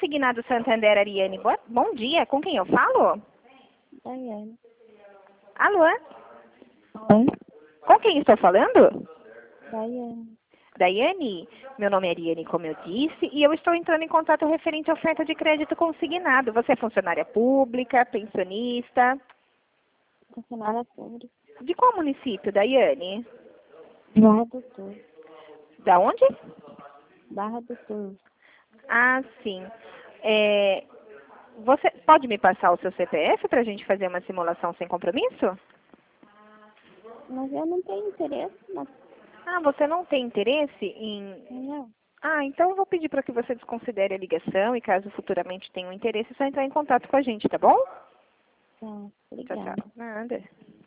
Consignado Santander, Ariane. Bom dia, com quem eu falo? Daiane. Alô? Oi? Com quem estou falando? Daiane. Daiane, meu nome é Ariane, como eu disse, e eu estou entrando em contato referente à oferta de crédito consignado. Você é funcionária pública, pensionista? Funcionária pública. De qual município, Daiane? Barra do Sul. Da onde? Barra do Sul. Ah, sim. Você pode me passar o seu CPF para a gente fazer uma simulação sem compromisso? Mas eu não tenho interesse, mas Ah, você não tem interesse em... não. Ah, então eu vou pedir para que você desconsidere a ligação e caso futuramente tenha um interesse, é só entrar em contato com a gente, tá bom? Tá, Tchau, tchau. obrigada. Nada.